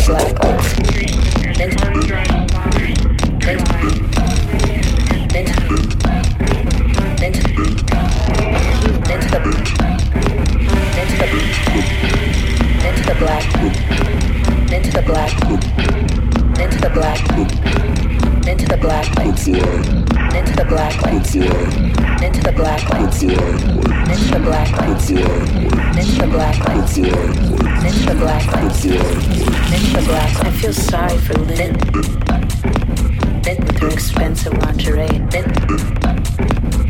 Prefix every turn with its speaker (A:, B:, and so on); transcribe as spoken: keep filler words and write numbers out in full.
A: black lights. Into, into, into, into, into the, into the, into the black, into the black, into the black, into the black lights, into the black lights, into the black lights, into the black lights, into the black lights, into the black lights, into the black. I feel sorry for Lynn with her expensive lingerie.